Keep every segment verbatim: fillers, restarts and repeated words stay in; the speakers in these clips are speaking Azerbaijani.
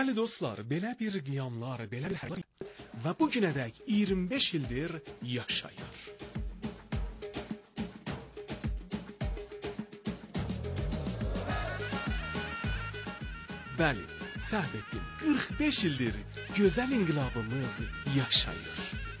Değerli dostlar, belə bir qiyamlar, belə bir həyatlar və bu günədək iyirmi beş ildir yaşayır. Bəli, səhv etdim, qırx beş ildir gözəl inqilabımız yaşayır.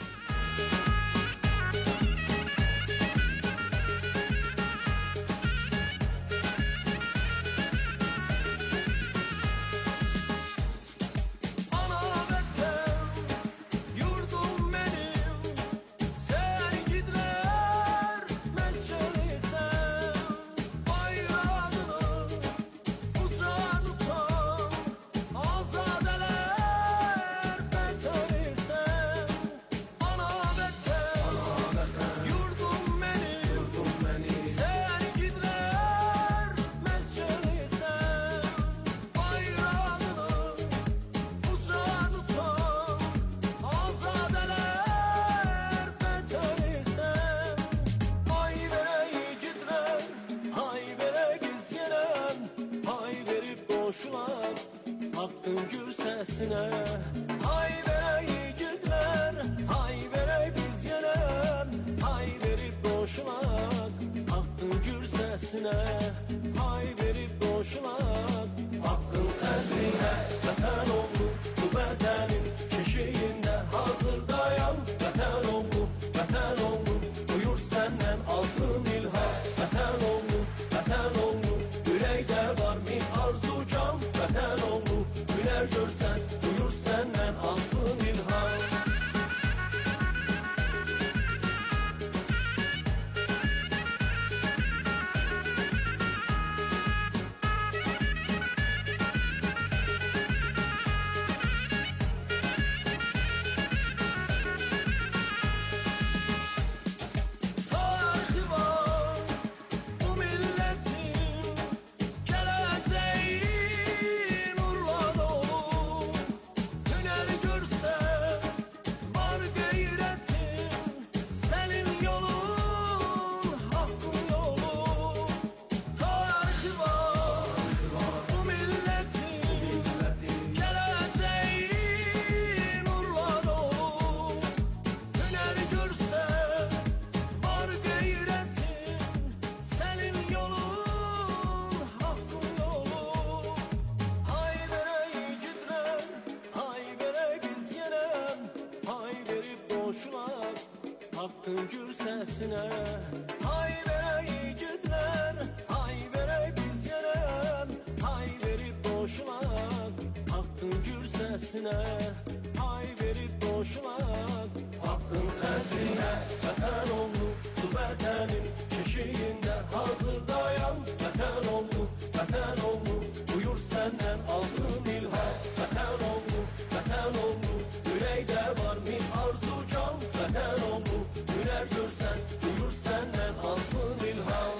Hakkın gür sesine hay verey yiğitler, hay verey biz yenem, hay verip boşunak. Hakkın gür sesine hay verip boşunak. Hakkın sesine vatan oldu bu bedenin şişiğinde hazırdayam. Vatan oldu, vatan oldu buyur senden alsın ilham. Vatan oldu, vatan oldu yüreğde var min arzu can. Vatan oldu güler görsen duyur senden alsın ilham. Hakkın gür sesine hay verey yiğitler, hay verey biz yenem, hay verip boşunak. Hakkın gür sesine hay verip boşunak. Hakkın sesine vatan oldu bu bedenin şişiğinde hazırdayam. Vatan oldu, vatan oldu buyur senden alsın ilham. Vatan oldu, vatan oldu yüreğde var min arzu can. Vatan oldu güler görsen duyur senden alsın ilham.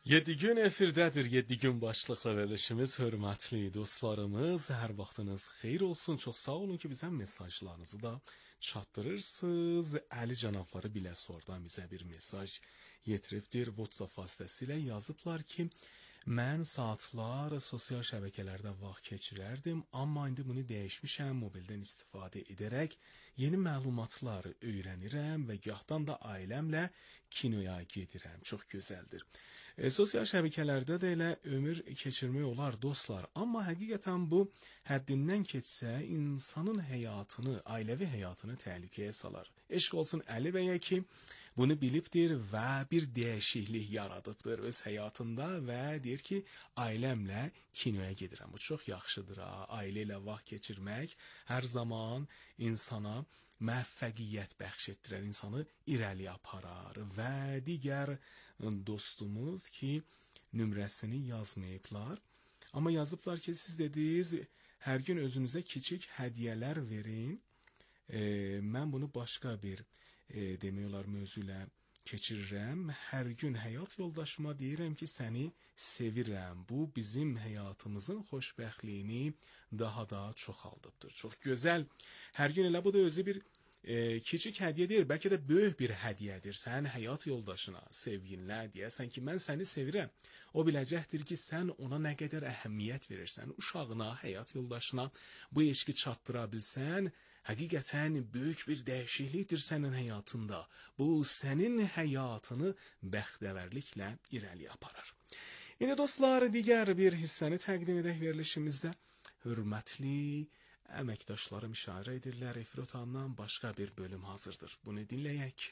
Yedi gün efirdədir, yedi gün başlıqla verilişimiz, hörmətli dostlarımız, hər vaxtınız xeyir olsun, çox sağ olun ki, bizə mesajlarınızı da çatdırırsınız. Əli cənabları biləsi oradan bizə bir mesaj yetiribdir, WhatsApp vasitəsilə yazıblar ki, mən saatlar sosial şəbəkələrdə vaxt keçirərdim, amma indi bunu dəyişmişəm, mobildən istifadə edərək yeni məlumatlar öyrənirəm və gahdan da ailəmlə kinoya gedirəm, çox gözəldir. E, sosial şəbəkələrdə də elə ömür keçirmək olar dostlar, amma həqiqətən bu həddindən keçsə insanın həyatını, ailəvi həyatını təhlükəyə salar. Eşq olsun Əli bəyə ki, bunu bilibdir və bir dəyişiklik yaradıbdır öz həyatında və deyir ki, ailəmlə kinoya gedirəm. Bu çox yaxşıdır, ha? Ailə ilə vaxt keçirmək hər zaman insana müvəffəqiyyət bəxş etdirər, insanı irəli aparar və digər dostumuz ki, nömrəsini yazmayıblar. Amma yazıblar ki, siz dediniz, hər gün özünüzə kiçik hədiyyələr verin. E, mən bunu başqa bir e, demək olar mövzulə keçirirəm. Hər gün həyat yoldaşıma deyirəm ki, səni sevirəm. Bu bizim həyatımızın xoşbəxtliyini daha da çoxaldıbdır. Çox gözəl. Hər gün elə bu da özü bir E, kiçik hədiyyə deyil, bəlkə də böyük bir hədiyyədir. Sən həyat yoldaşına, sevginlə deyəsən ki, mən səni sevirəm. O biləcəkdir ki, sən ona nə qədər əhəmiyyət verirsən, uşağına, həyat yoldaşına bu eşqi çatdıra bilsən, həqiqətən böyük bir dəyişiklikdir sənin həyatında. Bu, sənin həyatını bəxtəvərliklə irəli aparar. İndi dostlar, digər bir hissəni təqdim edək verilişimizdə. Hörmətli əməkdaşlarım işarə edirlər, efir otağından başqa bir bölüm hazırdır. Bunu dinləyək.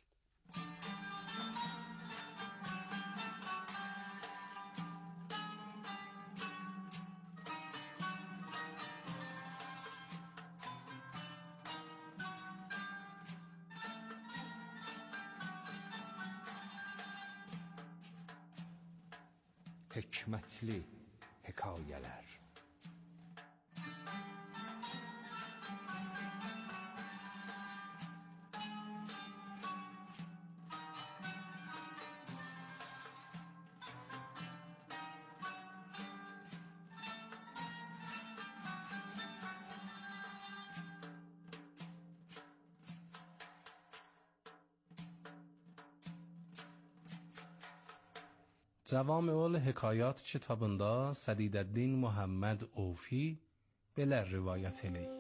Hikmətli hekayələr. Cəvamiül Hekayat kitabında Sədidəddin Muhammed Ofi belə rivayət eləyir.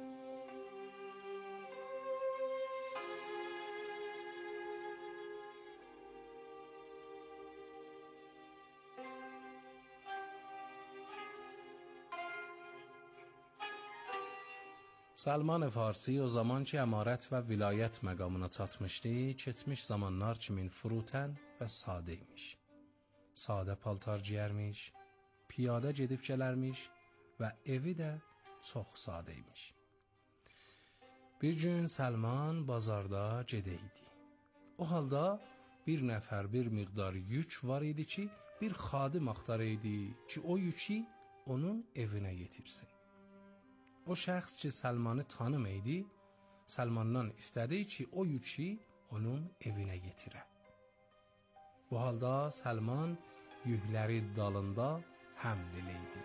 Salman Farsi o zaman ki əmarət və vilayət məqamına çatmışdı, keçmiş zamanlar kimin furutən və sadə imiş. Sadə paltar giyərmiş, piyada gedib gələrmiş və evi də çox sadə imiş. Bir gün Salman bazarda gedəydi. O halda bir nəfər bir miqdar yük var idi ki, bir xadim axtar idi ki, o yükü onun evinə yetirsin. O şəxs ki, Salmanı tanımaydı, Salmandan istədi ki, o yükü onun evinə yetirə. Bu halda Salman yükləri dalında həml eləydi.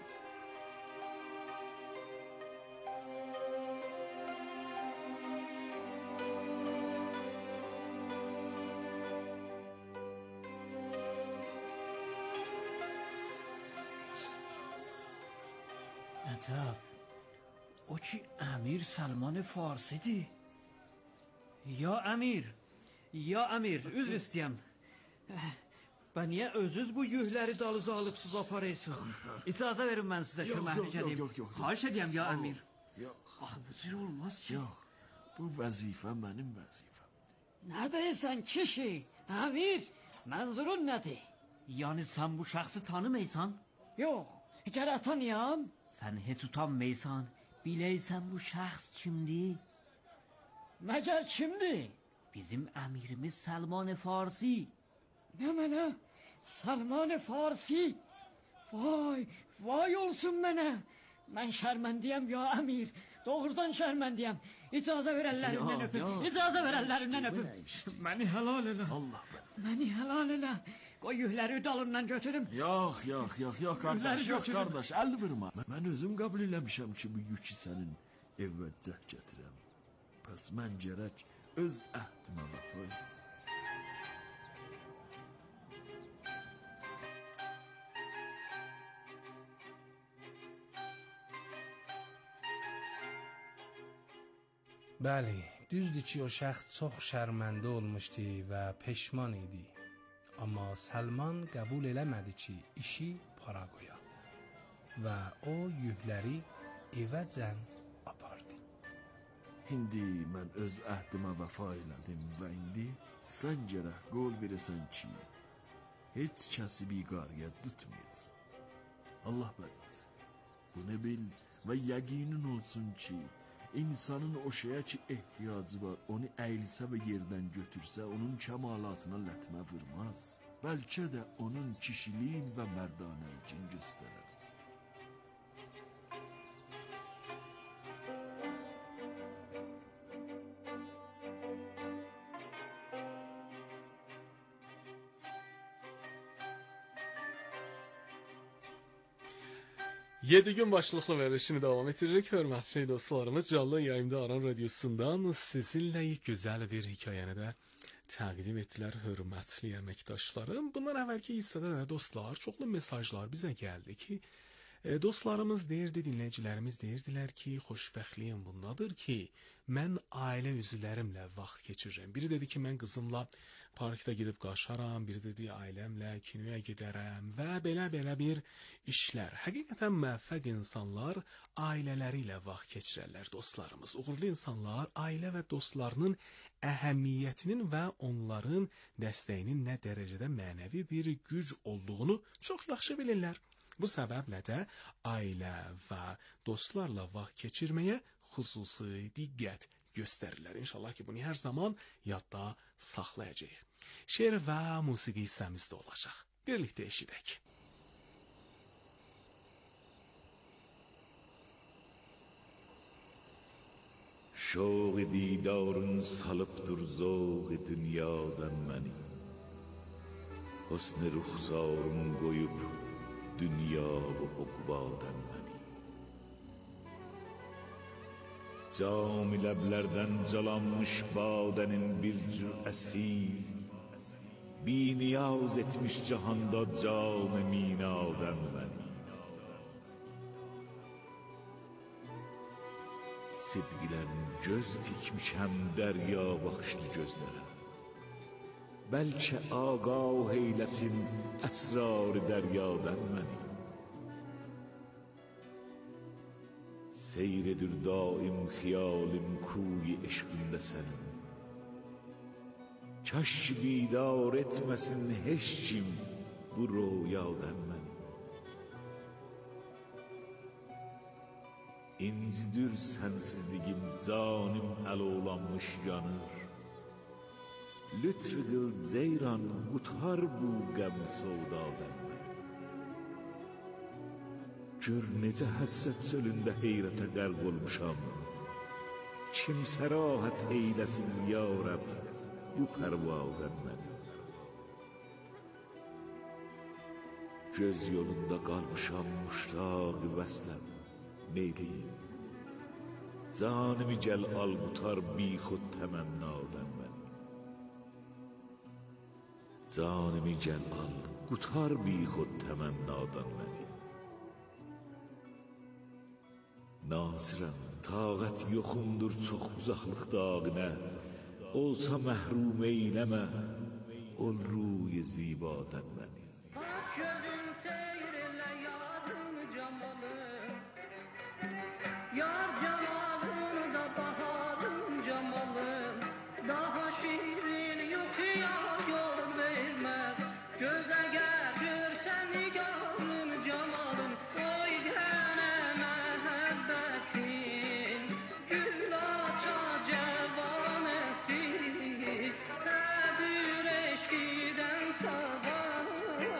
Əcəb, o ki Əmir Salman Farsidir. Ya Əmir, ya Əmir, üzr istəyəm. Ben niye özünüz bu yükləri dalınıza alıpsız aparıyorsunuz? İcazə verin ben size şu məhlik edeyim. Yok, yok, yok. Xahiş edeyim ya Əmir. Yok, Ah, bu cür olmaz ki. yok. Bu vəzifə mənim vəzifəm. Ne deyirsən kişi? Əmir, mənzurun nədir? Yani sen bu şahsı tanımıysan? Yox, gərək tanıyam. Sen heç utanmaysan, bileysen bu şahs kimdi? Məgər kimdir? Bizim əmirimiz Salman Farsi. Ne mənə? Salman Farsi. Vay, vay olsun mənə. Mən şərməndiyəm ya Əmir. Doğrudan şərməndiyəm. İcazə ver əllərindən Ya, öpüm. ya. İcazə ver əllərindən İşte, bu öpüm. ne işte? Məni helal elə. Allah ben. Məni helal elə. Qoy yükləri dalından götürüm. Yok yok yok yok kardeş Günler yok götürün. kardeş el vurma. Ben özüm kabul eləmişəm ki bu yükü senin evvəcəh getirəm. Pes mən gərək öz əhdimə vəfa edəm. Bəli, düzdür ki, o şəxs çox şərməndə olmuşdu və peşman idi. Amma Salman qəbul eləmədi ki, işi para qoya və o yükləri evəcən apardı. İndi mən öz əhdimə vəfa elədim və indi sən gərək qol verəsən ki, heç kəsi biqarıya tutmayasın. Allah verməsin. Bunu bil və yəqinin olsun ki, insanın o şeyə ki ehtiyacı var, onu əyilsə və yerdən götürsə, onun kəmalatına lətmə vurmaz. Bəlkə də onun kişiliyin və mərdanəlikin göstərər. yedi gün başlıqlı verilişini devam ettiririk. Hörmətli dostlarımız, canlı yayımda Aran Radyosu'ndan sizinle güzel bir hikayəni də təqdim etdilər hörmətli əməkdaşlarım. Bundan əvvəlki hissədə də dostlar, çoxlu mesajlar bizə gəldi ki, e, dostlarımız deyirdi, dinləyicilərimiz deyirdilər ki, xoşbəxtliyim bundadır ki, mən ailə üzvlərimlə vaxt keçirirəm. Biri dedi ki, mən qızımla parkda girib qaşaram, biri dedi ailəmlə kinoya gedərəm və belə-belə bir işlər. Həqiqətən müvəffəq insanlar ailələri ilə vaxt keçirərlər dostlarımız. Uğurlu insanlar ailə və dostlarının əhəmiyyətinin və onların dəstəyinin nə dərəcədə mənəvi bir güc olduğunu çox yaxşı bilirlər. Bu səbəblə də ailə və dostlarla vaxt keçirməyə xüsusi diqqət göstərirlər. İnşallah ki, bunu hər zaman yadda saxlayacağıq. Şeir və musiqi hissəmizdə olacaq. Birlikdə eşidək. شوق دیدارون سلبتر ذوق dünyadan məni Husn ruxsarın qoyub dünya və uqbadan məni Cam ləblərdən calanmış badənin bir cür əsir Biniyaz etmiş cahanda cam minadan məni Sidqilən göz tikmişəm dərya baxışlı gözlərə Bəlkə ağah eyləsin əsrar dəryadan məni Seyr edir daim xiyalim kuy eşqində sənin Kaş ki bidar etməsin heç kim bu rüyadan məni İncidir sənsizligim, canım əlolanmış yanır Lütf qıl ceyran, qutar bu qəm sevdadan məni Gör necə həsrət çölündə heyrətə qərq olmuşam Kim sərahət eyləsin ya Rəbb bu pərvadan məni Göz yolunda qalmışam muştaq vəsləm Neyliyim Canımı gəl al qutar bixud təmənnadan məni Canımı gəl al qutar bixud təmənnadan məni Nazirəm taqət yoxumdur çox uzaqlıq dağına Olsa məhrum eyləmə ol ruy zibadan məni Yar cemalın da baharın cemalın Daha şirin yok ya yol vermez Göze getirsen nigarın cemalın Oy gene mehabbetin Gül açar cevanesi Tedir eşkiden sabah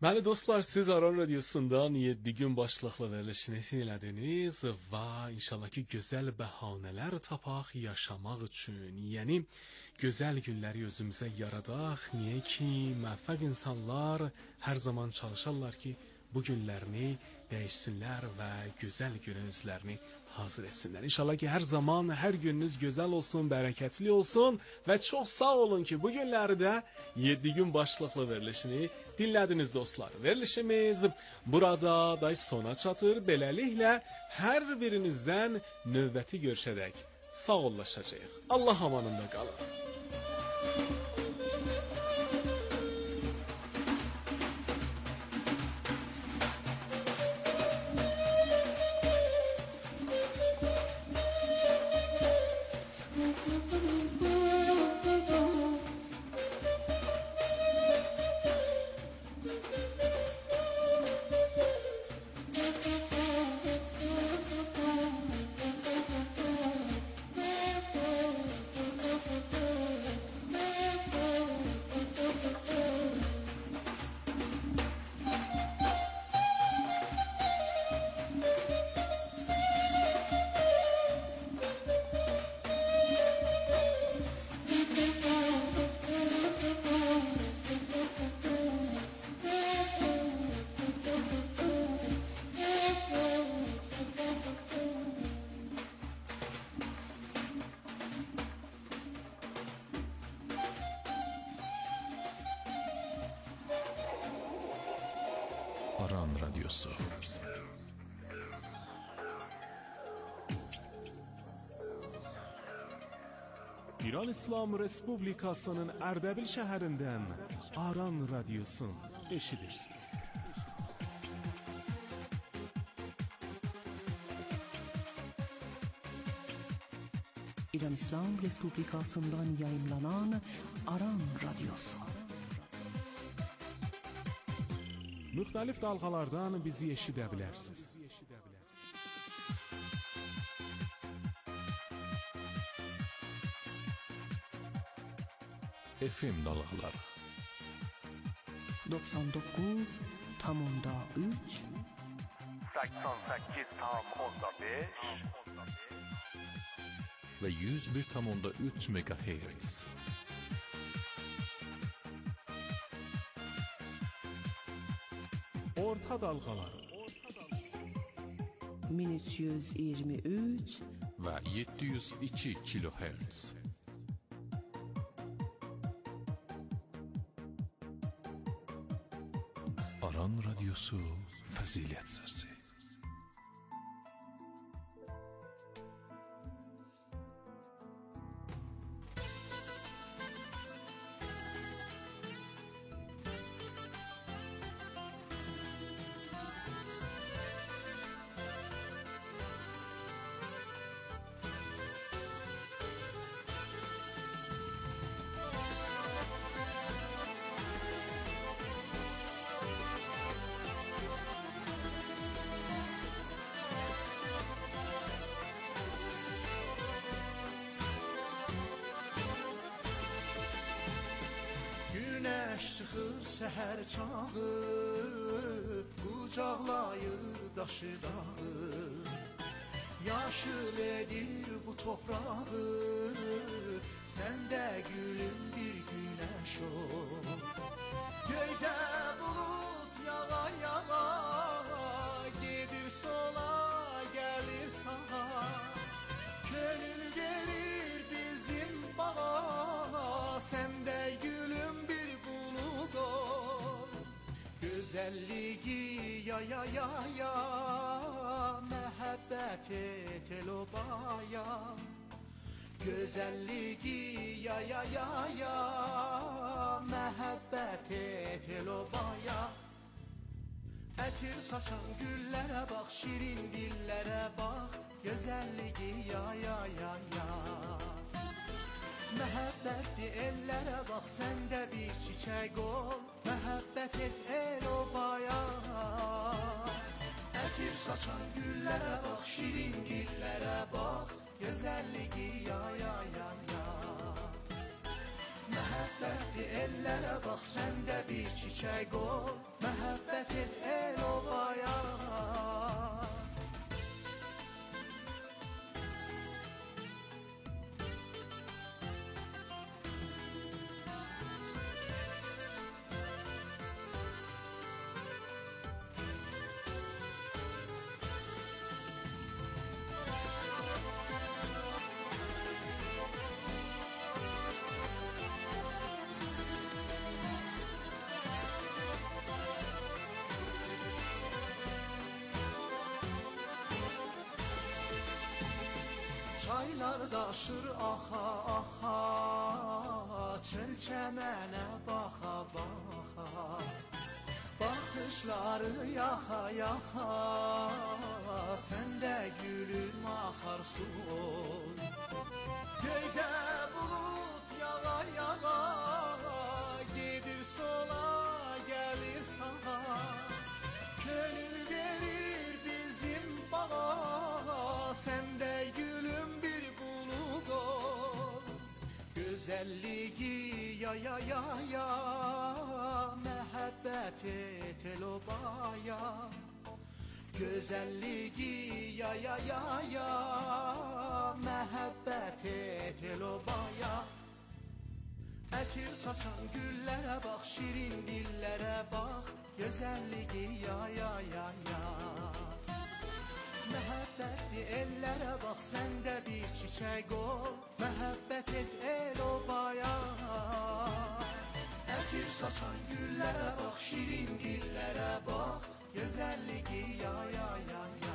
Bəli dostlar, siz Aran Radiosundan yeddi gün başlıqlı verilişini dinlədiniz və inşallah ki gözəl bəhanələr tapaq yaşamaq üçün. Yəni gözəl günləri özümüzə yaradaq. Niyə ki müvəffəq insanlar hər zaman çalışarlar ki bu günlərini dəyişsinlər və gözəl günün özlərini hazır etsinlər. İnşallah ki hər zaman hər gününüz gözəl olsun, bərəkətli olsun və çox sağ olun ki bu günlərdə yeddi gün başlıqlı verilişini dinlədiniz dostlar. Verilişimiz burada da sona çatır. Beləliklə hər birinizdən növbəti görüşədək sağollaşacağıq. Allah amanında qalın. Aran Radyosu. İran İslam Respublikasının Ərdəbil şəhərindən Aran Radyosu eşidirsiniz. İran İslam Respublikasından yayımlanan Aran Radyosu. Müxtəlif dalğalardan bizi eşidə bilərsiniz. F M dalğaları doksan dokuz tam üç səksən səkkiz tam beş ve yüz bir tam üç megahertz. Orta dalğaları min üç yüz iyirmi üç ve yedi yüz iki kilohertz. Aran Radyosu Fazilet Sesi. Güneş çıxır səhər çağı, qucaqlayır daşı dağı, yaşıl edir bu toprağı, sən də gülüm bir güneş ol. Göydə bulut yağa yağa, gedir sola, gəlir sağa, könül verir bizim bağa, sən də gülüm bir bulut ol. Güzelliği ya ya ya ya, mehabbet et elobaya. Güzelliği ya ya ya ya, mehabbet et elobaya. Ətir saçan güllərə bax, şirin dillərə bax, güzelliği ya ya ya ya. Məhəbbətli ellərə bax, sən də bir çiçək ol, məhəbbət et el obaya. Ətir saçan güllərə bax, şirin dillərə bax, gözəlliyi ya ya ya ya. Məhəbbətli ellərə bax, sən də bir çiçək qol, məhəbbət et el obaya. Çaylar daşır axa axa, çöl çəmənə baxa baxa, baxışları yaxa yaxa, sən də gülüm axarsun. Göydə bulut yağa yağa, gedir sola gəlir sağa, könül verir bizim bağa, sən də gülüm bir bulut ol. Gözəlliyi ya ya ya ya, məhəbbət et el obaya. Gözəlliyi ya ya ya ya, məhəbbət et el obaya. Ətir saçan güllərə bax, şirin dillərə bax, gözəlliyi ya ya ya ya. Məhəbbətli ellərə bax, sən də bir çiçək ol, məhəbbət et el obaya. Ətir saçan güllərə bax, şirin dillərə bax, gözəlliyi ya ya ya ya.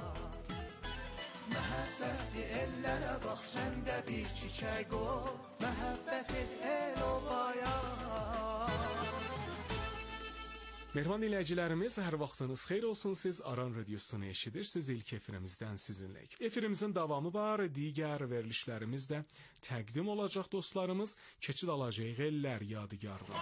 Məhəbbətli ellərə bax, sən də bir çiçək ol, məhəbbət et el obaya. Mehriban dinləyicilərimiz, hər vaxtınız xeyir olsun. Siz Aran Radiosunu eşidirsiniz. İlk efirimizdən sizinləyik. Efirimizin davamı var. Digər verilişlərimiz də təqdim olacaq dostlarımız. Keçid alacağıq ellər yadigarına.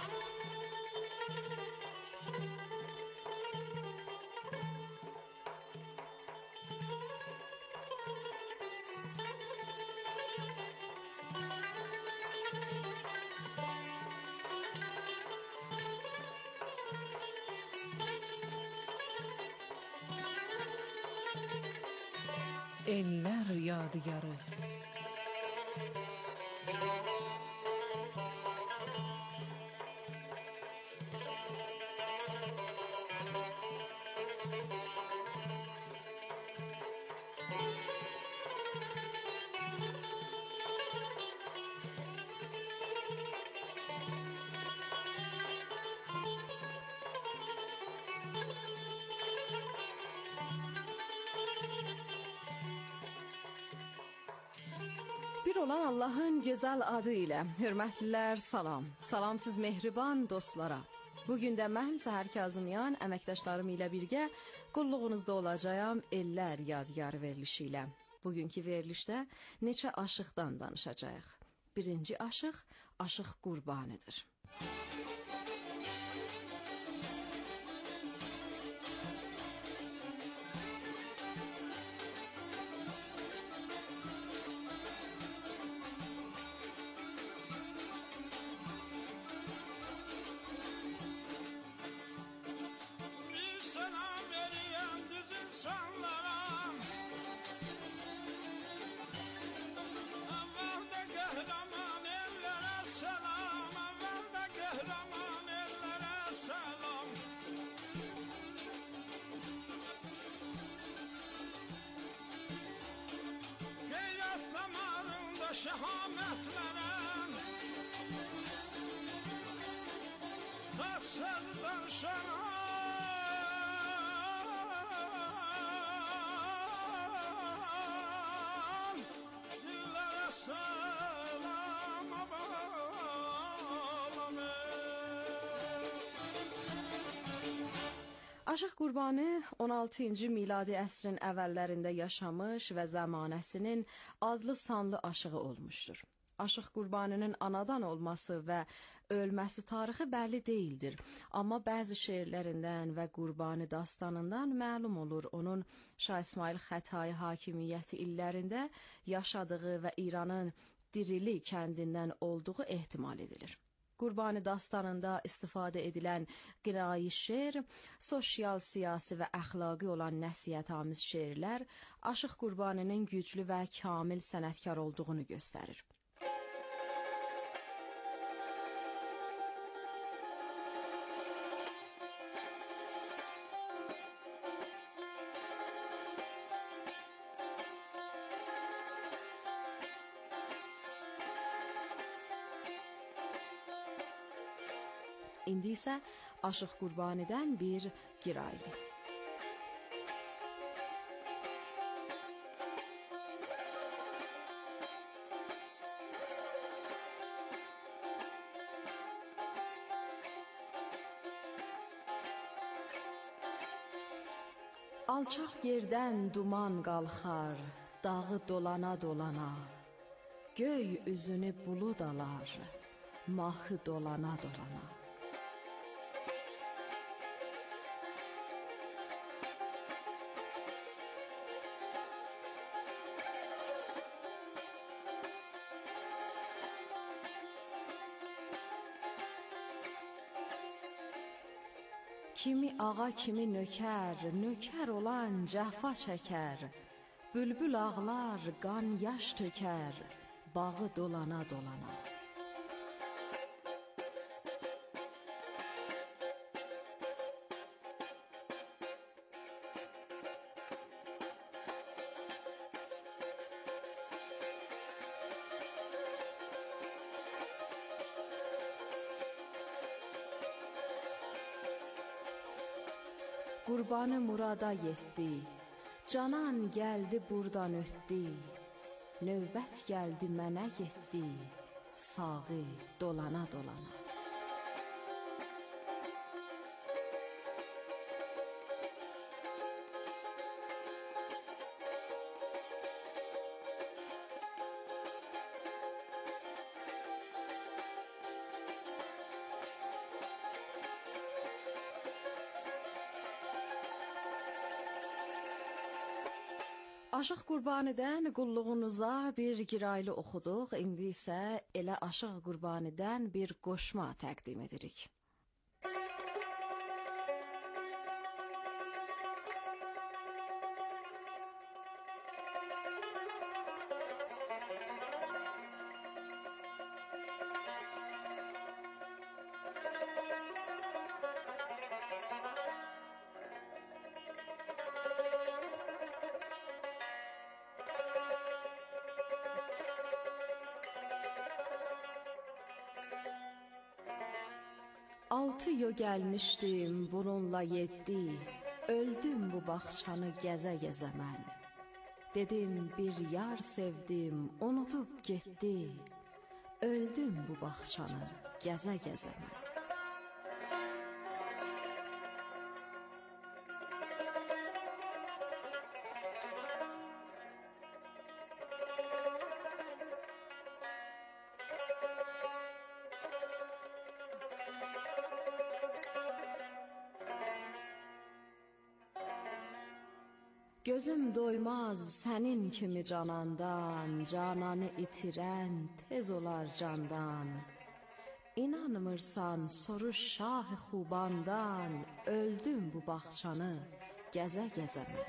Eller yadigarı. Bir olan Allahın gözəl adı ilə hörmətlilər, salam. Salam siz mehriban dostlara. Bugün də mən Səhər Kazımyan əməkdaşlarım ilə birgə qulluğunuzda olacağam ellər yadigarı verilişi ilə. Bugünkü verilişdə neçə aşıqdan danışacağıq. Birinci aşıq, aşıq Qurbanıdır. Şehametlerem tatsızdan şenan dillere selam abalam. Aşıq Qurbanı on altıncı miladi əsrin əvvəllərində yaşamış və zamanəsinin adlı sanlı aşığı olmuşdur. Aşıq Qurbanının anadan olması və ölməsi tarixi bəlli deyildir. Amma bəzi şeirlərindən və Qurbanı dastanından məlum olur onun Şah İsmail Xətai hakimiyyəti illərində yaşadığı və İranın Dirili kəndindən olduğu ehtimal edilir. Qurbani dastanında istifadə edilən qirayi şeir, sosial, siyasi və əxlaqi olan nəsihətamiz şeirlər Aşıq Qurbaninin güclü və kamil sənətkar olduğunu göstərir. İndi isə Aşıq Qurbanidən bir giraylı. Alçaq yerdən duman qalxar, dağı dolana dolana, göy üzünü bulud alar, mahı dolana dolana. Kimi ağa, kimi nökər, nökər olan cəfa çəkər, bülbül ağlar, qan yaş tökər, bağı dolana dolana. Qurbanı murada yetdi, canan gəldi burdan ötdi, növbət gəldi mənə yetdi, sağı dolana dolana. Aşıq Qurbanidən qulluğunuza bir giraylı oxuduq, indi isə elə Aşıq Qurbanidən bir qoşma təqdim edirik. Altı yo gəlmişdim bununla yeddi, öldüm bu bağçanı gəzə-gəzə mən. Dedim bir yar sevdim, unutub getdi, öldüm bu bağçanı gəzə-gəzə mən. Gözüm doymaz sənin kimi canandan, cananı itirən tez olar candan. İnanmırsan soruş şah-ı xubandan, öldüm bu bağçanı gəzə-gəzə mən.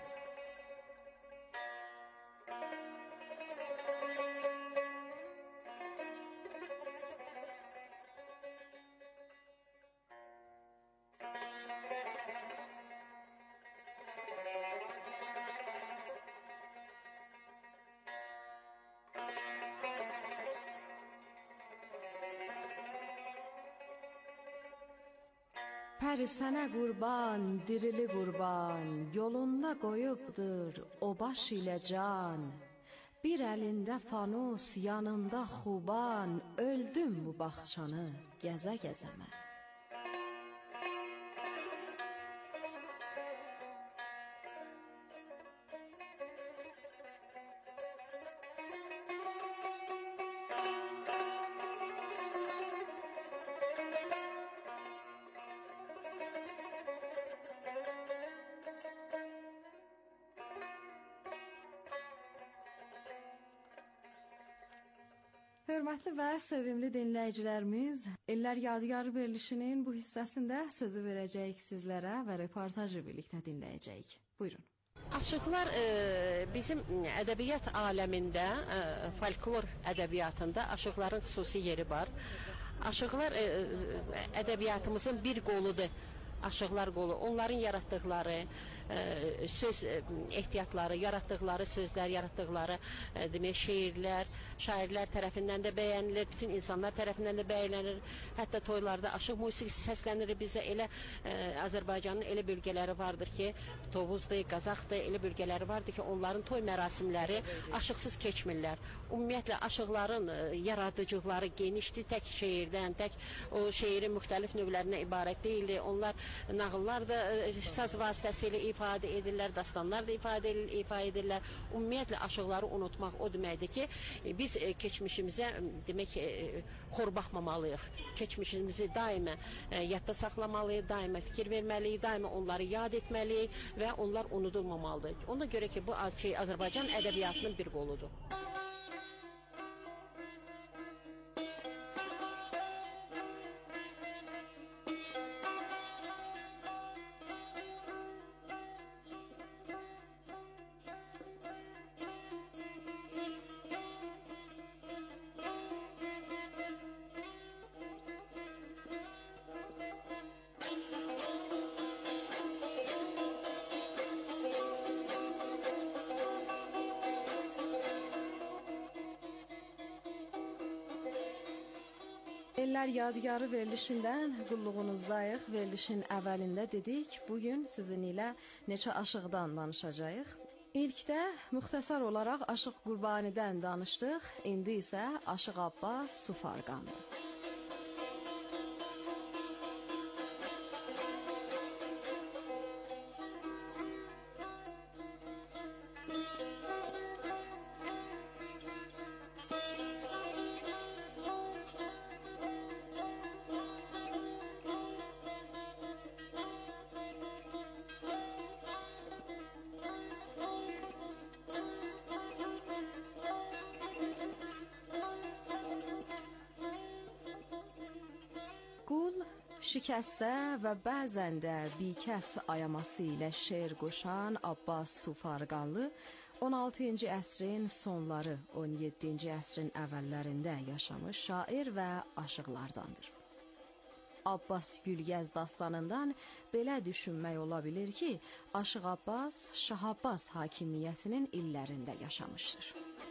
Pəri sənə qurban, dirili qurban, yolunda qoyubdur o baş ilə can. Bir əlində fanus, yanında xuban, öldüm bu bağçanı gəzə-gəzə mən. Hörmətli və sevimli dinləyicilərimiz, Ellər Yadigarı verilişinin bu hissəsində sözü verəcəyik sizlərə və reportajı birlikdə dinləyəcəyik. Buyurun. Aşıqlar e, bizim ədəbiyyat aləmində, e, folklor ədəbiyyatında aşıqların xüsusi yeri var. Aşıqlar e, ədəbiyyatımızın bir qoludur. Aşıqlar qolu, onların yaratdıqları e, söz e, ehtiyatları, yaratdıqları sözlər, yaratdıqları e, demək şeirlər, şairlər tərəfindən də bəyənilir, bütün insanlar tərəfindən də bəyənir. Hətta toylarda aşıq musiqisi səslənir bizə. Elə e, Azərbaycanın elə bölgələri vardır ki, Tovuzdur, Qazaxdır, elə bölgələri vardır ki, onların toy mərasimləri aşıqsız keçmirlər. Ümumiyyətlə aşıqların e, yaradıcılıqları genişdir, tək şeirdən, tək o şeirin müxtəlif növlərinə ibarət deyildir. Onlar nağıllar da saz vasitəsilə ifadə edirlər, dastanlar da ifadə edirlər, ifadə edirlər. Ümumiyyətlə aşıqları unutmaq o deməkdir ki, biz keçmişimizə demək xor baxmamalıyıq. Keçmişimizi daima yadda saxlamalıyıq, daima fikir verməliyik, daima onları yad etməliyik və onlar unudulmamalıdır. Ona görə ki, bu şey Azərbaycan ədəbiyyatının bir qoludur. Ellər Yadigarı verilişindən qulluğunuzdayıq. Verilişin əvvəlində dedik, bugün sizin ilə neçə aşıqdan danışacağıq. İlkdə müxtəsar olaraq Aşıq Qurbanidən danışdıq, indi isə Aşıq Abbas Tufarqanlı. Şikəstə və bəzən də bikəs ayaması ilə şeir qoşan Abbas Tufarqanlı on altıncı əsrin sonları, on yeddinci əsrin əvvəllərində yaşamış şair və aşıqlardandır. Abbas Gülgəz dastanından belə düşünmək ola bilir ki, Aşıq Abbas Şah Abbas hakimiyyətinin illərində yaşamışdır.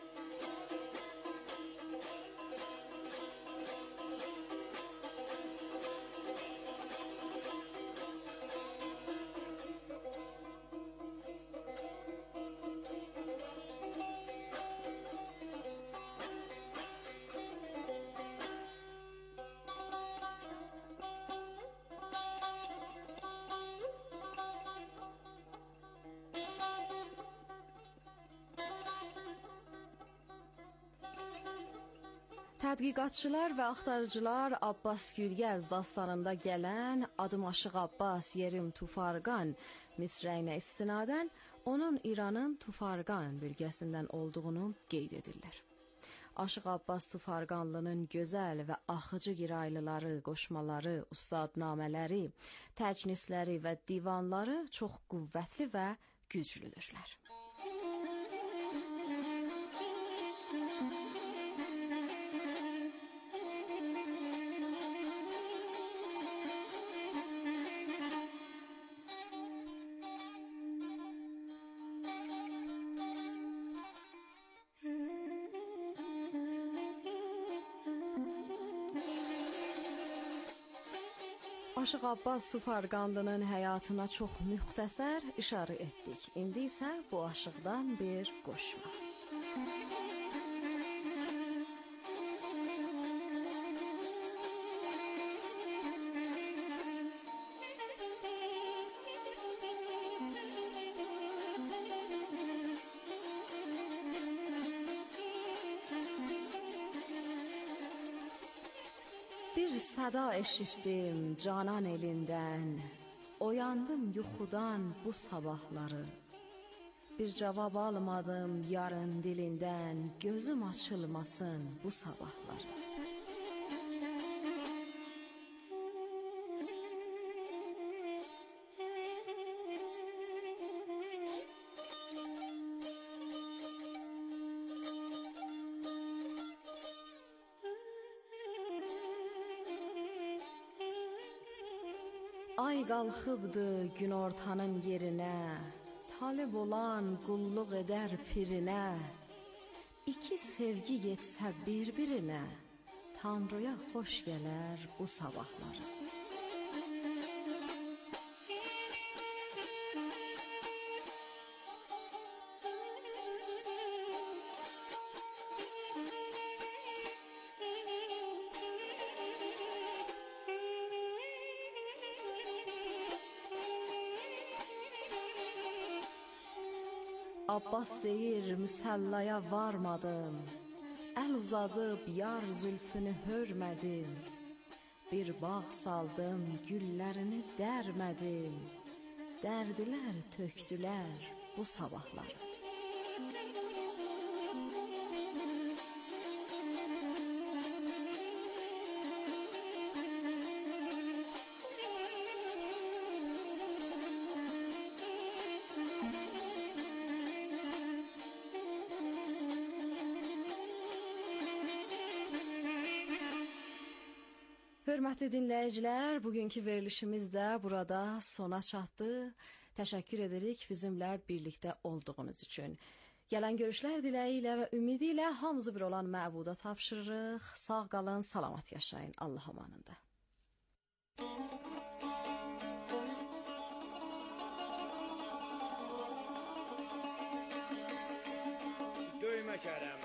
Tədqiqatçılar və axtarıcılar Abbas Gülgəz dastanında gələn adım Aşıq Abbas, yerim Tufarqan misrəyinə istinadən onun İranın Tufarqan bölgəsindən olduğunu qeyd edirlər. Aşıq Abbas Tufarqanlının gözəl və axıcı giraylıları, qoşmaları, ustadnamələri, təcnisləri və divanları çox qüvvətli və güclüdürlər. Aşıq Abbas Tufarqanlının həyatına çox müxtəsər işarə etdik. İndi isə bu aşıqdan bir qoşma. Bir səda eşitdim canan elindən, oyandım yuxudan bu sabahları. Bir cavab almadım yarın dilinden, gözüm açılmasın bu sabahlar. Ay qalxıbdı gün ortanın yerinə, talib olan qulluq edər pirinə. İki sevgi yetsə bir-birinə, Tanrıya xoş gələr bu sabahlar. Abbas deyir müsəllaya varmadım, əl uzadıb yar zülfünü hörmədim. Bir bağ saldım güllərini dərmədim, dərdilər tökdülər bu sabahları. Hörmətli dinləyicilər, bugünkü verilişimiz də burada sona çatdı. Təşəkkür edirik bizimlə birlikdə olduğunuz üçün. Gələn görüşlər diləyi ilə və ümidi ilə hamımızı bir olan məbuda tapşırırıq. Sağ qalın, salamat yaşayın. Allah amanında. Döymə kərəm.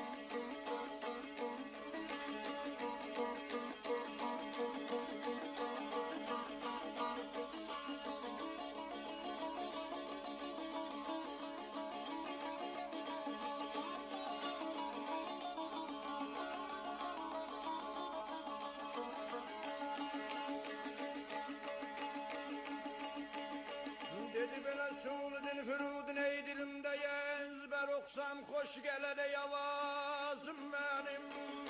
Fırudun ey dilimdə ezber oxsam xoş gələr ey avazım mənim.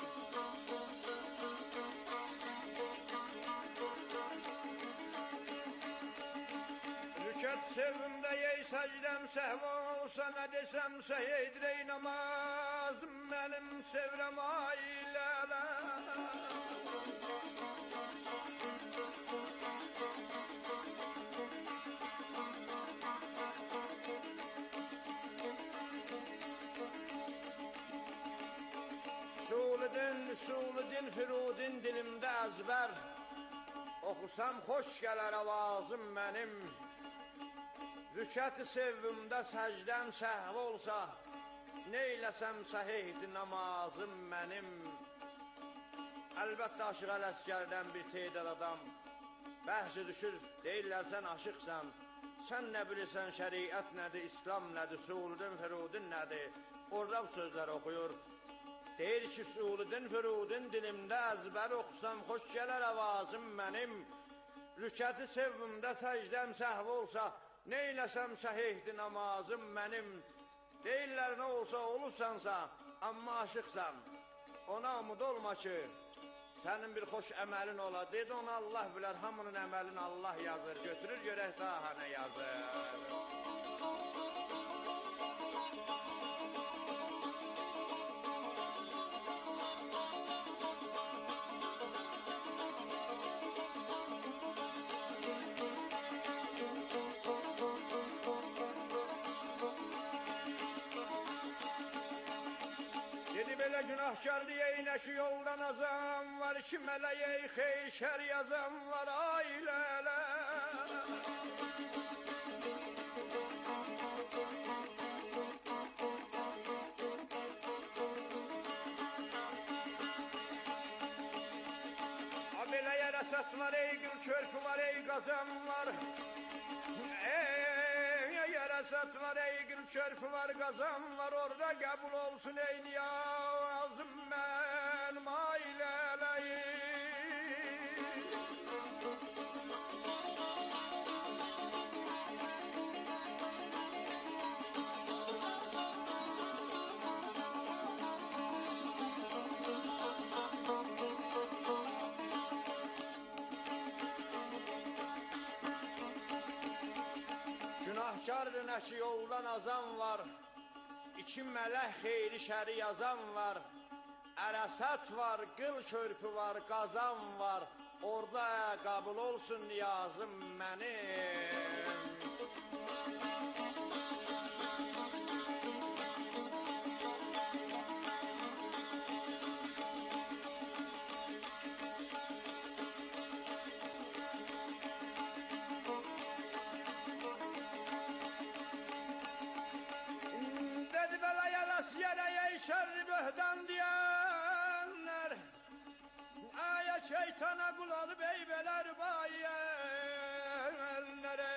Rükət sevimdə ey səcdəm səhv olsa nə desəmsə eydir ey namazım mənim sevrəm ailələr. Suludin, firudin dilimdə əzbər, oxusam xoş gələr avazım mənim. Rükət-i sevvimdə səcdən səhv olsa, neyləsəm səhihdi namazım mənim. Əlbəttə aşıq Ələsgərdən bir teydər adam bəhsi düşür, deyirlər sən aşıqsan. Sən nə bilirsən şəriət nədir, İslam nədir, suludin, firudin nədir? Orada bu sözlər oxuyur. Deyir ki, suludin, firudin dilimdə əzbər oxusam, xoş gələr avazım mənim. Rükəti sevvimdə səcdəm səhv olsa, neyləsəm səhihdi namazım mənim. Deyirlər nə olsa olursansa, amma aşıqsan. Ona umud olma ki, sənin bir xoş əməlin ola. Dedi ona Allah bilər, hamının əməlini Allah yazır. Götürür görək daha nə yazır. Günahkar diye ineşi yoldan azam var, iki meleğe xeyşer yazam var aileler. Abele yere sat var, ey gül çörpü var, ey gazam var. Ey Esat var, ey gül çörpü var, gazam var, orada kabul olsun ey niyazım benim aileleyim. Qədrinə ki yoldan azan var, İki mələk xeyri şəri yazan var, Ərəsət var, qıl körpü var, qazan var, Orada qəbul olsun niyazım mənim. Şerri böhdan diyenler, aya şeytana kulağını beybeler bayenlere.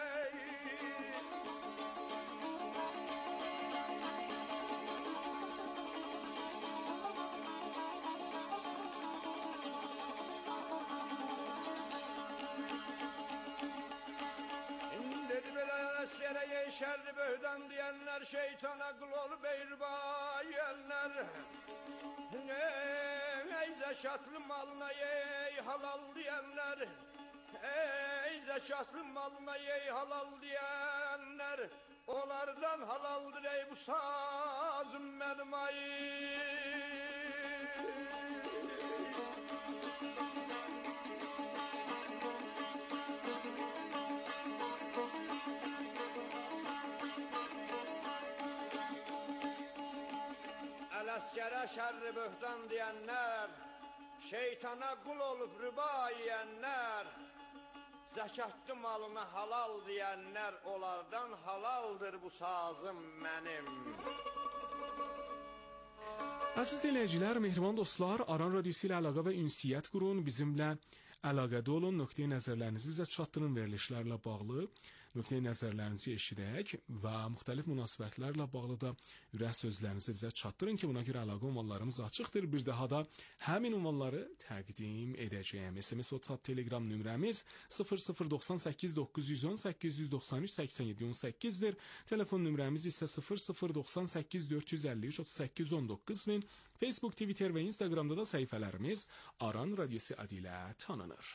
Dedi böyle eskereye şerri böhdan diyenler, şeytana kul ol beybayenler. Ey zekatlı malına ey halal diyenler, ey zekatlı malına ey halal diyenler, onlardan halaldır ey bu sazım benim ay. Əskərə şərri böhtan diyenler, şeytana kul olup rüba yiyenler, zekatlı malına halal diyenler, onlardan halaldır bu sazım benim. Əziz dinləyicilər, mehriban dostlar, Aran Radiosu ilə əlaqə və ünsiyyət qurun, bizimlə əlaqədə olun, nöqteyi nəzərlərinizi bizə çatdırın, verilişlərlə bağlı nöqteyi nəzərlərinizi eşidək və müxtəlif münasibətlərlə bağlı da ürək sözlərinizi bizə çatdırın ki, buna görə əlaqə ünvanlarımız açıqdır. Bir daha da həmin ünvanları təqdim edəcəyəm. S M S, WhatsApp, Telegram nömrəmiz sıfır sıfır doxsan səkkiz doqquz yüz on səkkiz yüz doxsan üç səksən yeddi on səkkizdir. Telefon nömrəmiz isə sıfır sıfır doxsan səkkiz dörd yüz əlli üç otuz səkkiz on doqquz min. Facebook, Twitter və Instagramda da səhifələrimiz Aran Radiosu adı ilə tanınır.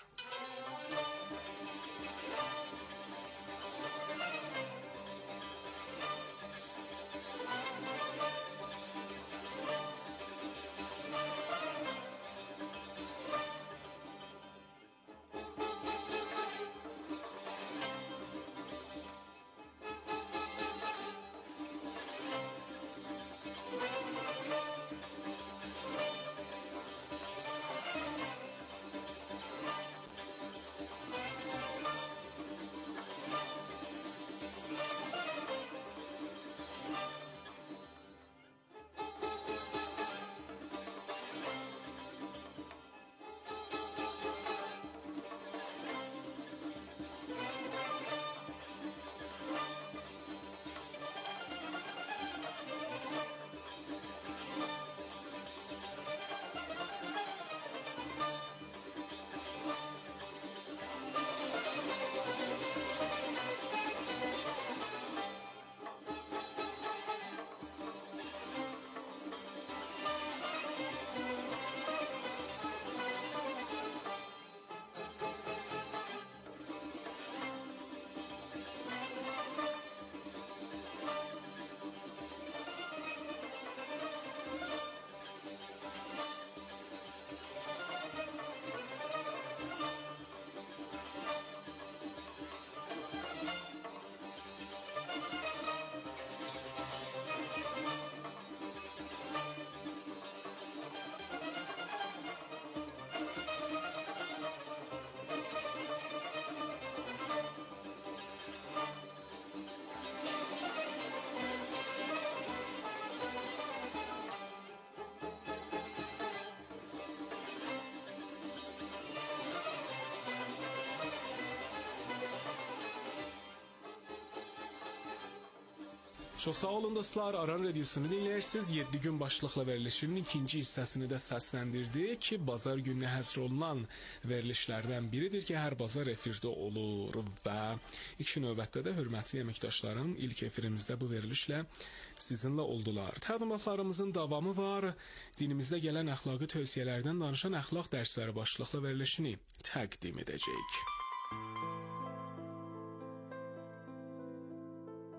Çox sağ olun dostlar, Aran Radiosunu dinləyirsiniz. yeddi gün başlıqla verilişinin ikinci hissəsini də səsləndirdik ki, bazar gününə həsr olunan verilişlərdən biridir ki, hər bazar efirdə olur və iki növbətdə də hörmətli əməkdaşlarım ilk efirimizdə bu verilişlə sizinlə oldular. Təqdimatlarımızın davamı var. Dinimizdə gələn əxlaqi tövsiyələrdən danışan əxlaq dərsləri başlıqlı verilişini təqdim edəcəyik.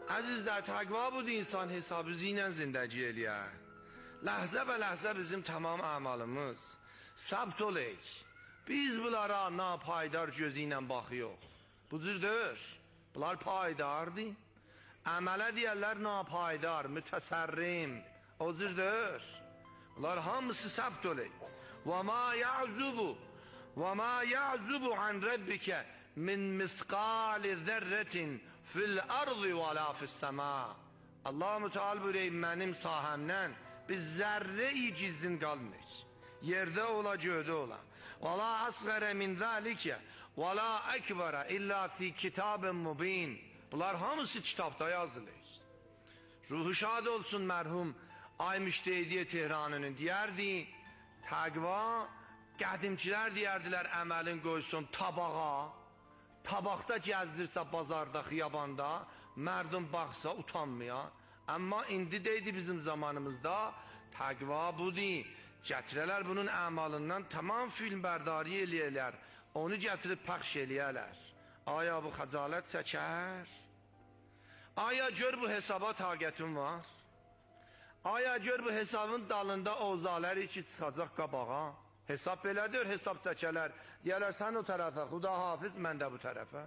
Əzizlər, təqva budur, insan hesabı ilə zindəgi eləyər. Ləhzə və ləhzə bizim tamam əmalımız. Səbt olək. Biz bunlara napaydar gözü ilə baxıyıq. Bu cür deyir. Bunlar paydardır. Əmələ deyərlər napaydar, mütəsərrim. O cür deyir. Bunlar hamısı səbt olək. Və ma ya'zubu və ma ya'zubu an rabbikə min misqali zərrətin fil ardı və la fis-səma. Allah-u Teala buyuruyor, mənim sahəmdən biz zərrə-i gizdin qalmır. Yerdə ola, göydə ola. Və la asğərə min zəlikə və la əkbərə illə fi kitabın mubin. Bunlar hamısı kitabda yazılır. Ruhu şad olsun mərhum Ay Müştehidiyyə Tehranının deyərdi, təqva, qədimçilər deyərdilər əməlin qoysun tabağa. Tabaqda gəzdirsə bazarda, xiyabanda, mərdum baxsa utanmaya. Amma indi deydi bizim zamanımızda təqva budur. Gətirələr bunun əmalından tamam film bərdari eləyərlər. Onu gətirib pəxş eləyərlər. Aya bu xəcalət çəkər? Aya gör bu hesaba taqətin var? Aya gör bu hesabın dalında ozalar içi çıxacaq qabağa? Hesab belədir, hesab çəkələr. Deyərlər, sən o tərəfə, Xuda hafiz, mən də bu tərəfə.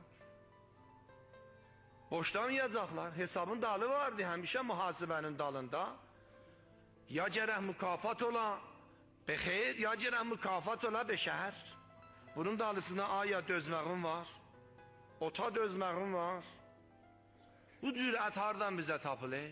Boşlamayacaqlar. Hesabın dalı vardı, həmişə mühasibənin dalında. Ya gərək mükafat ola, be xeyr, ya gərək mükafat ola, be şəhər. Bunun dalısına aya dözməğin var, ota dözməğin var. Bu cürət hardan bizə tapılır?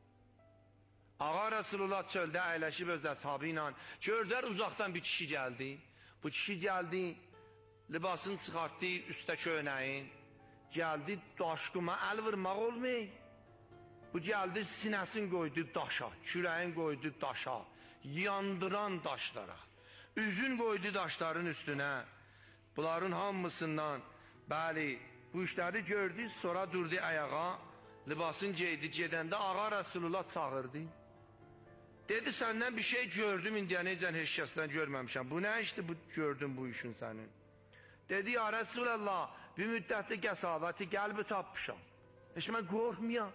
Ağa Resulullah çöldə əyləşib öz əshabı ilə gördər uzaqdan bir kişi gəldi. Bu kişi gəldi, libasını çıxartdı, üstə köynəyin. Gəldi daşqıma əl vurmaq olmayı. Bu gəldi sinəsini qoydu daşa, kürəyin qoydu daşa, yandıran daşlara. Üzün qoydu daşların üstünə. Bunların hamısından, bəli, bu işləri gördü, sonra durdu ayağa, libasını geydi, gedəndə Ağa Resulullah çağırdı. Dedi, səndən bir şey gördüm, indiyə necən heç kəsdən görməmişəm. Bu nə işdir, bu gördüm bu işin sənin? Dedi, ya Resulallah, bir müddətli qəsavəti qəlbi tapmışam. Heç mən qorxmayam.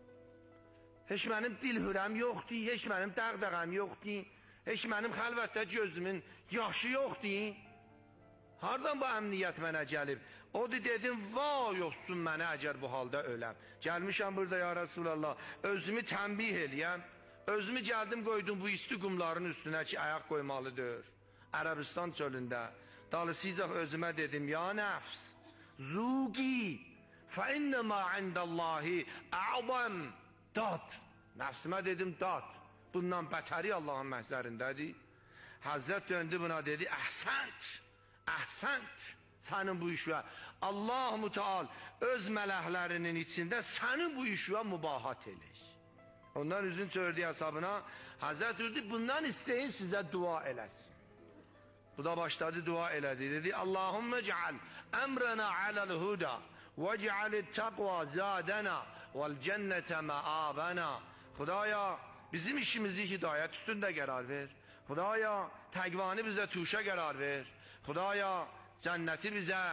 Heç mənim dilhürəm yoxdur, heç mənim dəğdəğəm yoxdur, heç mənim xəlvətdə gözümün yaşı yoxdur. Hardan bu əmniyyət mənə gəlib? O da dedim, vay olsun mənə əgər bu halda öləm. Gəlmişəm burada ya Resulallah, özümü tənbih eləyəm. Özümü gəldim qoydum bu isti qumların üstünə ki, ayaq qoymalıdır. Ərəbistan çölündə. Dalısıyacaq özümə dedim, ya nəfs, zuqi, fə innəmə indəllahi əzəm, dat. Nəfsimə dedim, dat. Bundan bətəri Allahın məhzərindədir. Həzrət döndü buna dedi, əhsənt, əhsənt, sənin bu işə. Allah-u Teala öz mələklərinin içində sənin bu işə mübahat edir. Ondan üzün çördü hesabına, Hazret Ürdi bundan isteyin size dua eləsin. Bu da başladı dua elədi. Dedi, Allahümme ceal emrena alel huda ve cealit takva zadena vel cennete meabena. Xudaya bizim işimizi hidayet üstünde karar ver. Xudaya təqvanı bize tuşa karar ver. Xudaya cenneti bize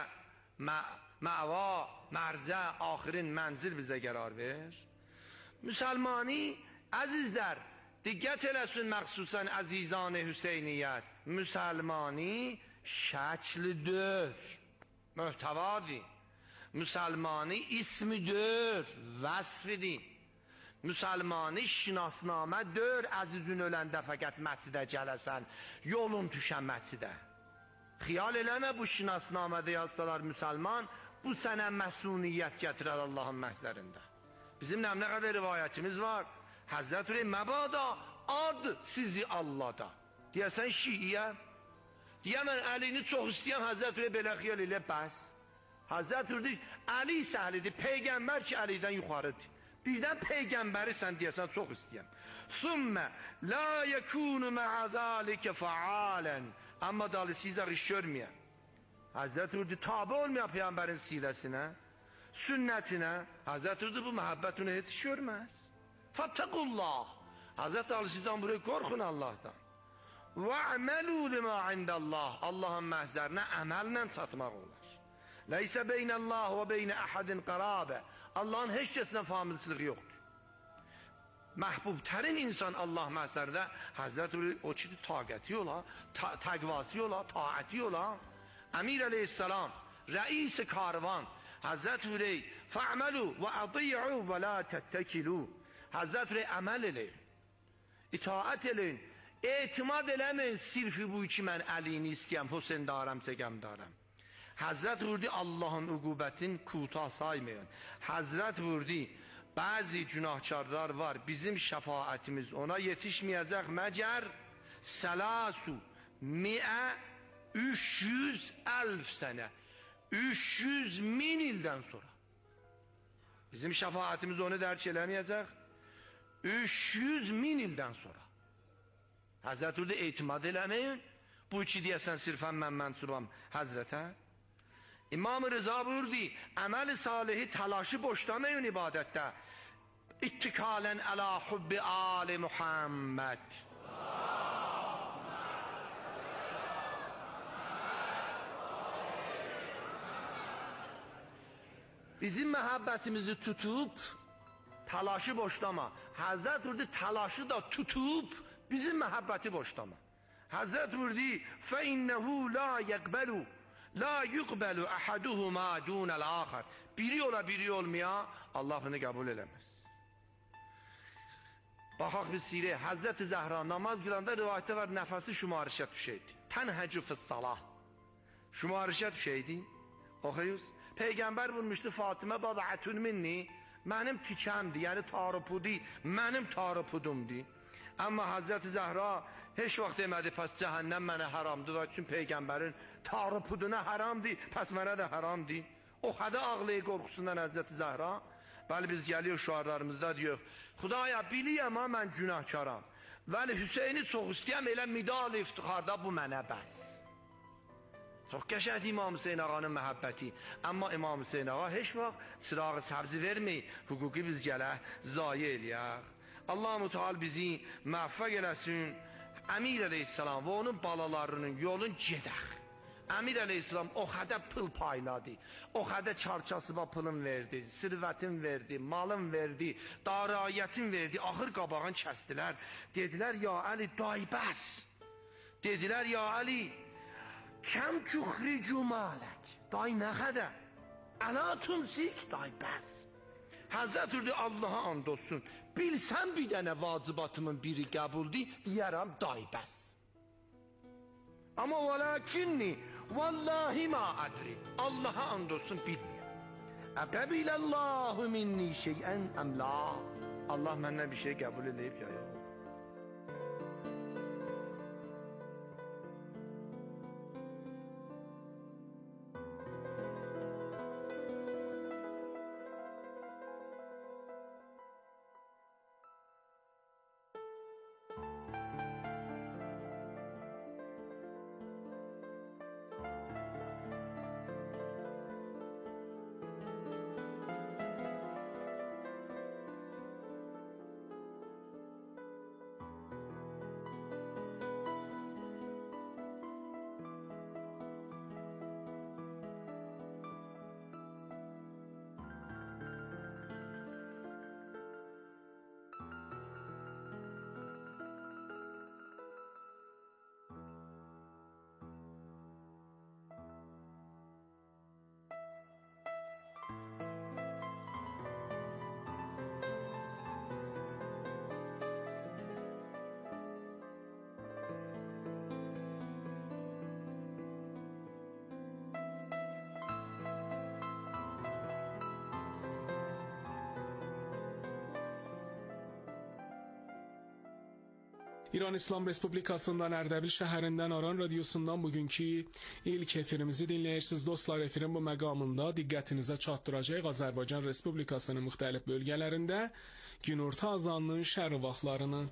me'va, merze, ahirin menzil bize karar ver. Müsəlmani, əzizlər, diqqət eləsin məxsusən əzizan-ı Hüseyniyyət. Müsəlmani şəklidir, möhtəvadır. Müsəlmani ismidir, vəsfidir. Müsəlmani şinasnamədir, əzizün öləndə fəqət məsidə gələsən, yolun düşən məsidə. Xiyal eləmə bu şinasnamədə yazsalar müsəlman, bu sənə məsuniyyət gətirər Allahın məhzərində. Bizim nə qədər rivayətimiz var. Həzrət Ürey məbada ad sizi Allahda. Deyəsən şiiyə. Deyə mən Əlini çox istəyəm, Həzrət Ürey belə xiyal elə bəs. Həzrət Ürey Əli səhlidir, Peyğəmbər ki Əlidən yuxarıdır. Birdən Peyğəmbəri sən deyəsən çox istəyəm. Sümmə la yəkunu mə'azəlikə fəalən. Amma dalısıyla iş görməyəm. Həzrət Ürey tabi olmayan Peyğəmbərin sirəsinə, sünnətinə, Hazreti Ürdi bu məhəbbətini heç görməz. Fattəqullah. Hazreti Ali sizdən buraya qorxun Allahdan. Və əməlu limə indəllah. Allahın məhzərinə əməllə çatmaq olar. Leyse beynəllah və beynə əhədin qərabə. Allahın heç kəsinə familçiliği yoxdur. Məhbubtərin insan Allah məsərdə Həzrət o ki taqəti ola, ta təqvası ola, taəti ola. Əmir əleyhissalam, rəis karvan, Həzrət Ürey, fə'məlu və ədi'u və la təttəkilu. Həzrət Ürey, əməl eləyin, itaət eləyin, etimad eləməyin, sirfi bu ki mən əlini istəyəm, Hüseyin darəm, çəkəm darəm. Həzrət vurdu Allahın uqubətin kuta saymayan. Həzrət vurdu bazı günahkarlar var, bizim şəfaətimiz ona yetişməyəcək məgər sələsu miə üç yüz əlf sənə, üç yüz min ildən sonra. Bizim şəfaətimiz onu dərk eləməyəcək üç yüz min ildən sonra. Həzrət vurdu etimad eləməyin, bu iki deyəsən sirfən mən mənsubam Həzrətə. İmam-ı Rıza buyurdu, əməl-i salihi təlaşı boşlamayın ibadətdə. İttikalən əla hubbi ali Muhammed. Bizim məhəbbətimizi tutub, təlaşı boşlama. Həzrət vurdu, təlaşı da tutub, bizim məhəbbəti boşlama. Həzrət vurdu, fəinnəhu la yəqbəlu. La yuqbəlu əhaduhuma dunəl axar. Biri ola biri olmaya Allah bunu qəbul eləməz. Baxaq bir sirə, Həzrət Zəhra namaz qılanda rivayətdə var, nəfəsi şumarişə düşəydi. Tənhəcü fıssalah. Şumarişə düşəydi. Oxuyuz. Peyğəmbər vurmuşdu Fatimə badətün minni, mənim tikəmdi, yəni tarıpudi, mənim tarıpudumdi. Amma Həzrət Zəhra heç vaxt demədi, pəs cəhənnəm mənə haramdır, da üçün Peyğəmbərin tarıpuduna haramdır, pəs mənə də haramdır. O hədə ağlayı qorxusundan Həzrət Zəhra, bəli biz gəliyor şuarlarımızda diyor, Xudaya biliyəm ha mən günahkaram, vəli Hüseyni çox istəyəm, elə midal iftixarda bu mənə bəs. Çox qəşəngdir İmam Hüseyin ağanın məhəbbəti, amma İmam Hüseyin ağa heç vaxt çırağı səbzi verməyik, hüquqi biz gələk, zayi eləyək. Allah-u Teala bizi məvfəq eləsin. Əmir əleyhissalam və onun balalarının yolun gedək. Əmir əleyhissalam o qədər pıl payladı, o qədər çarçasıba pılın verdi, sirvətin verdi, malın verdi, darayətin verdi, axır qabağın kəstilər. Dedilər, ya Əli, day bəs. Dedilər, ya Əli, kəm tüxricu malək. Day nə qədər? Əla tumsik, day bəs. Həzrət ürdi Allaha and olsun, bilsən bir dənə vacibatımın biri qəbuldur, deyərəm day bəs. Amma vələkinni, vallahi ma adri, Allaha and olsun bilməyəm. Əqəbiləllahu minni şeyən əmla. Allah məndən bir şey qəbul edib ya yox. İran İslam Respublikasından Ərdəbil şəhərindən Aran radiosundan bugünkü ilk efirimizi dinləyirsiniz dostlar. Efirin bu məqamında diqqətinizə çatdıracaq Azərbaycan Respublikasının müxtəlif bölgələrində günorta azanının şərq vaxtlarını.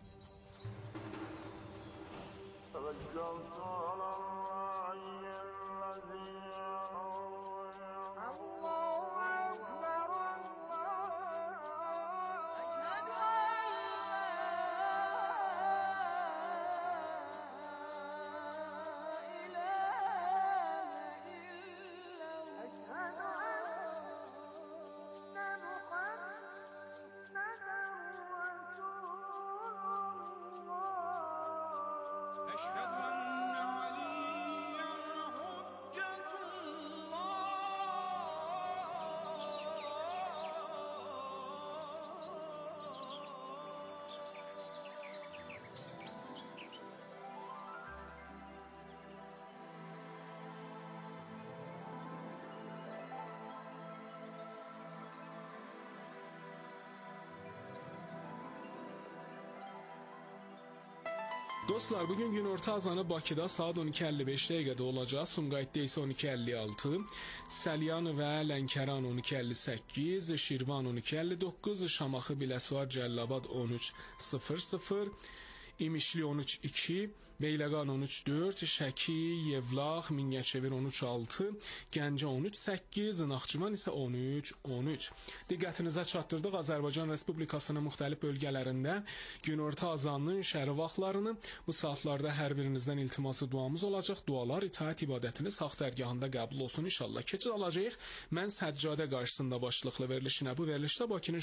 Dostlar, bugün günorta azanı Bakıda saat on iki əlli beş dəqiqədə olacaq. Sumqayıtda isə on iki əlli altı, Səlyan və Lənkəran on iki əlli səkkiz, Şirvan on iki əlli doqquz, Şamaxı, Biləsuvar, Cəllabad on üç sıfır sıfır, İmişli on üç iki, Beyləqan on üç dörd, Şəki, Yevlax, Mingəçevir on üç altı, Gəncə on üç səkkiz, Naxçıvan isə on üç on üç. Diqqətinizə çatdırdıq Azərbaycan Respublikasının müxtəlif bölgələrində günorta azanının şəhəri vaxtlarını. Bu saatlarda hər birinizdən iltiması duamız olacaq. Dualar itaət ibadətiniz haqq dərgahında qəbul olsun inşallah. Keçid alacağıq. Mən Səccadə qarşısında başlıqlı verilişinə. Bu verilişdə Bakının